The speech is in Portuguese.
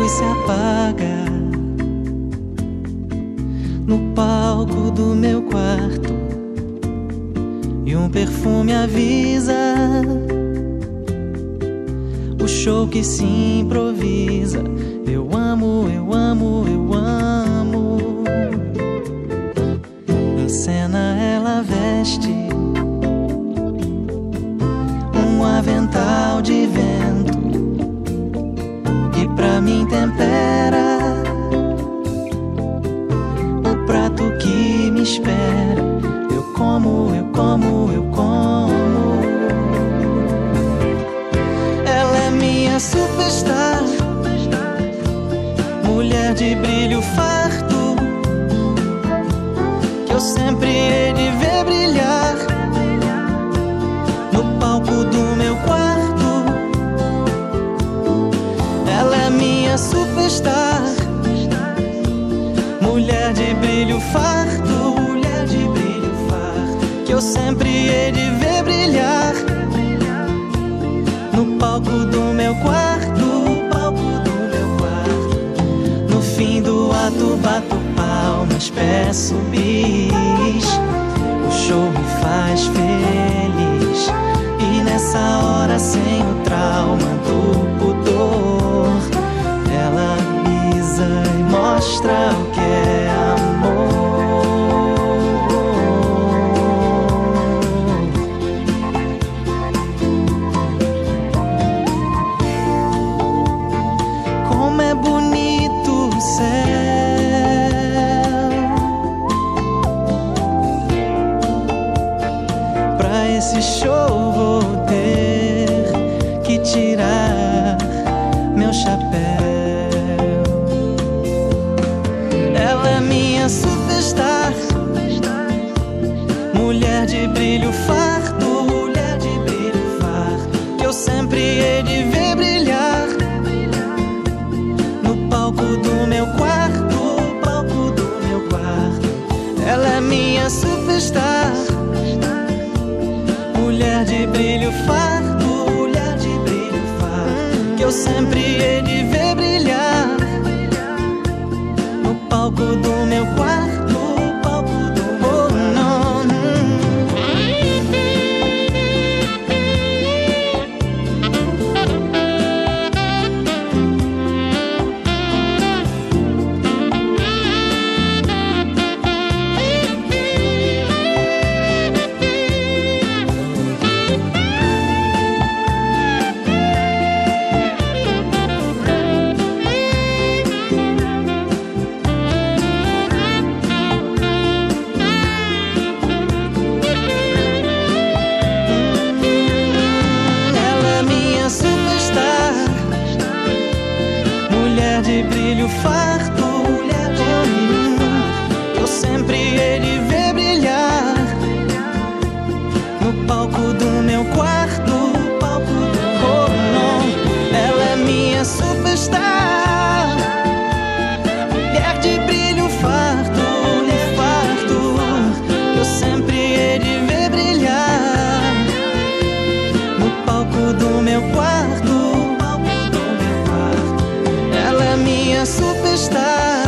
luz se apaga no palco do meu quarto e um perfume avisa o show que se improvisa. Eu amo, eu amo, eu amo. Em cena ela veste um avental de vento que pra mim tempera o prato que me espera. Eu como, eu como, eu como. Ela é minha superstar, mulher de brilho farto, que eu sempre hei de ver brilhar no palco do meu quarto. Ela é minha superstar, mulher de brilho farto, mulher de brilho farto, que eu sempre hei de ver brilhar no palco do meu quarto, palco do meu quarto. No fim do ato bato palmas, peço bis, o show me faz feliz. E nessa hora, sem o trauma do pudor, ela pisa e mostra o que é amor. Como é bonito o céu, pra esse show vou ter que tirar meu chapéu. Ela é minha superstar, mulher de brilho farto, mulher de brilho farto, que eu sempre hei de ver brilhar no palco do meu quarto, palco do meu quarto. Ela é minha superstar, mulher de brilho farto, mulher de brilho farto, que eu sempre hei de ver brilhar no palco do meu quarto, palco do meu quarto. De brilho farto, mulher de brilho farto, eu sempre hei de ver brilhar no palco do meu quarto, palco do meu. Ela é minha superstar, mulher de brilho farto, mulher farto, eu sempre hei de ver brilhar no palco do meu quarto, palco do meu quarto. Ela é minha superstar.